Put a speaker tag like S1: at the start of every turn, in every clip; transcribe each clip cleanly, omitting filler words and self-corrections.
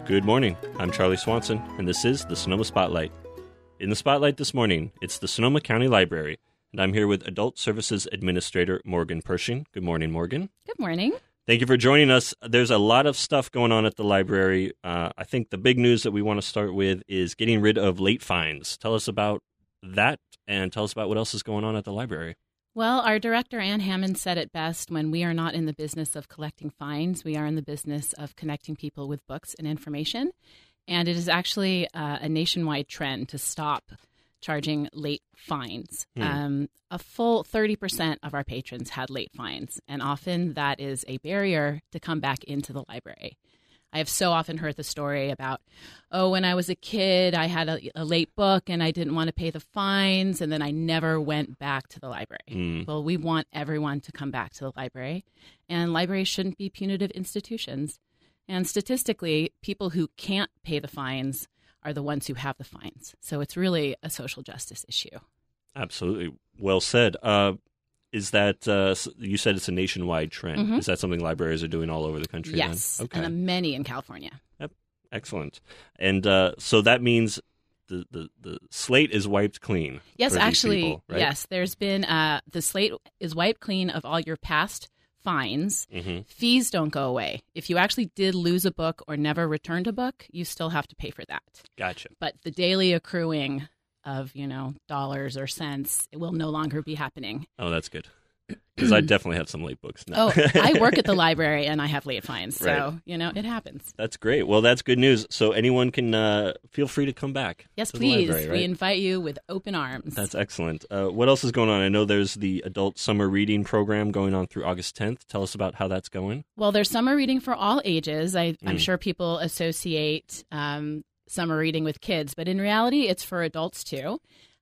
S1: Good morning. I'm Charlie Swanson, and this is the Sonoma Spotlight. In the Spotlight this morning, it's the Sonoma County Library, and I'm here with Adult Services Administrator Morgan Pershing. Good morning, Morgan.
S2: Good morning.
S1: Thank you for joining us. There's a lot of stuff going on at the library. I think the big news that we want to start with is getting rid of late fines. Tell us about that, and tell us about what else is going on at the library.
S2: Well, our director, Ann Hammond, said it best: when we are not in the business of collecting fines, we are in the business of connecting people with books and information. And it is actually a nationwide trend to stop charging late fines. A full 30% of our patrons had late fines, and often that is a barrier to come back into the library. I have so often heard the story about, when I was a kid, I had a late book and I didn't want to pay the fines, and then I never went back to the library. Well, we want everyone to come back to the library, and libraries shouldn't be punitive institutions. And statistically, people who can't pay the fines are the ones who have the fines. So it's really a social justice issue.
S1: Absolutely. Well said. Is that, you said it's a nationwide trend. Mm-hmm. Is that something libraries are doing all over the country?
S2: Yes,
S1: then? Okay.
S2: And many in California.
S1: Yep. Excellent. And so that means the slate is wiped clean.
S2: Yes,
S1: for
S2: actually,
S1: these people, right?
S2: Yes. There's been, the slate is wiped clean of all your past fines. Mm-hmm. Fees don't go away. If you actually did lose a book or never returned a book, you still have to pay for that.
S1: Gotcha.
S2: But the daily accruing of, dollars or cents, it will no longer be happening.
S1: Oh, that's good. Because I definitely have some late books now.
S2: I work at the library and I have late fines. So,
S1: right.
S2: It happens.
S1: That's great. Well, that's good news. So anyone can feel free to come back.
S2: Yes,
S1: to
S2: please.
S1: The library, right?
S2: We invite you with open arms.
S1: That's excellent. What else is going on? I know there's the adult summer reading program going on through August 10th. Tell us about how that's going.
S2: Well, there's summer reading for all ages. I'm sure people associate summer reading with kids, but in reality, it's for adults too.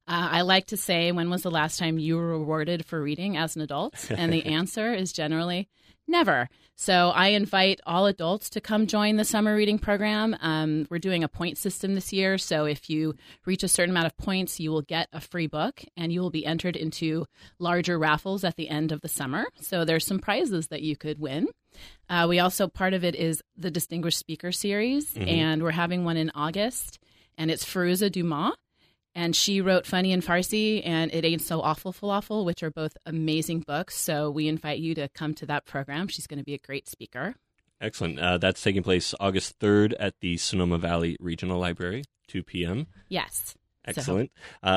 S2: I like to say, when was the last time you were rewarded for reading as an adult? And the answer is generally never. So I invite all adults to come join the summer reading program. We're doing a point system this year. So if you reach a certain amount of points, you will get a free book, and you will be entered into larger raffles at the end of the summer. So there's some prizes that you could win. We also, part of it is the Distinguished Speaker Series, and we're having one in August, and it's Firuza Dumas. And she wrote Funny in Farsi and It Ain't So Awful Falafel, which are both amazing books. So we invite you to come to that program. She's going to be a great speaker.
S1: Excellent. That's taking place August 3rd at the Sonoma Valley Regional Library, 2 p.m.
S2: Yes.
S1: Excellent.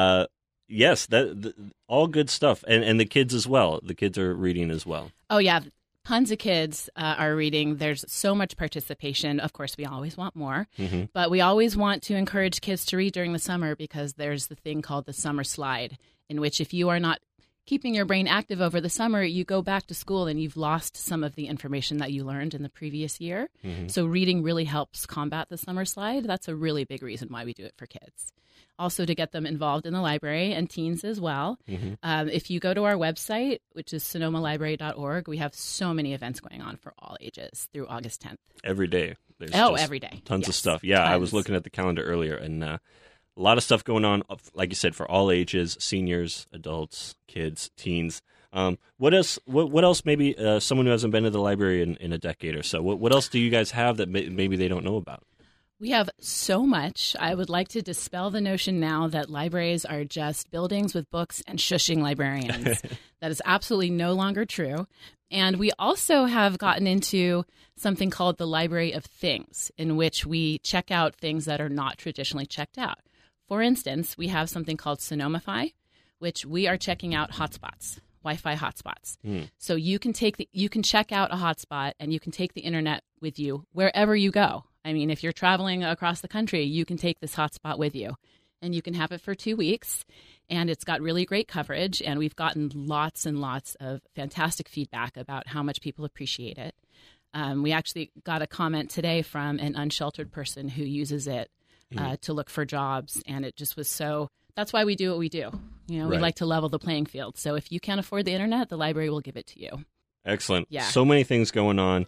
S1: Yes, all good stuff. And the kids as well. The kids are reading as well.
S2: Oh, yeah. Tons of kids are reading. There's so much participation. Of course, we always want more, but we always want to encourage kids to read during the summer, because there's the thing called the summer slide, in which if you are not keeping your brain active over the summer, you go back to school and you've lost some of the information that you learned in the previous year. So reading really helps combat the summer slide. That's a really big reason why we do it for kids. Also, to get them involved in the library, and teens as well. If you go to our website, which is sonomalibrary.org, we have so many events going on for all ages through August 10th.
S1: Every day. There's
S2: every day.
S1: Tons of stuff. Yeah,
S2: tons.
S1: I was looking at the calendar earlier, and a lot of stuff going on, like you said, for all ages: seniors, adults, kids, teens. What else? What else? Maybe someone who hasn't been to the library in a decade or so. What else do you guys have that maybe they don't know about?
S2: We have so much. I would like to dispel the notion now that libraries are just buildings with books and shushing librarians. That is absolutely no longer true. And we also have gotten into something called the Library of Things, in which we check out things that are not traditionally checked out. For instance, we have something called Sonomify, which we are checking out hotspots, Wi-Fi hotspots. So you can check out a hotspot, and you can take the internet with you wherever you go. I mean, if you're traveling across the country, you can take this hotspot with you, and you can have it for 2 weeks, and it's got really great coverage, and we've gotten lots and lots of fantastic feedback about how much people appreciate it. We actually got a comment today from an unsheltered person who uses it to look for jobs, and it just was so... That's why we do what we do. We like to level the playing field. So if you can't afford the internet, the library will give it to you.
S1: Excellent.
S2: Yeah.
S1: So many things going on.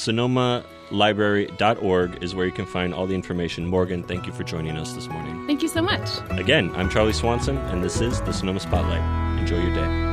S1: SonomaLibrary.org is where you can find all the information. Morgan, thank you for joining us this morning.
S2: Thank you so much.
S1: Again, I'm Charlie Swanson, and this is the Sonoma Spotlight. Enjoy your day.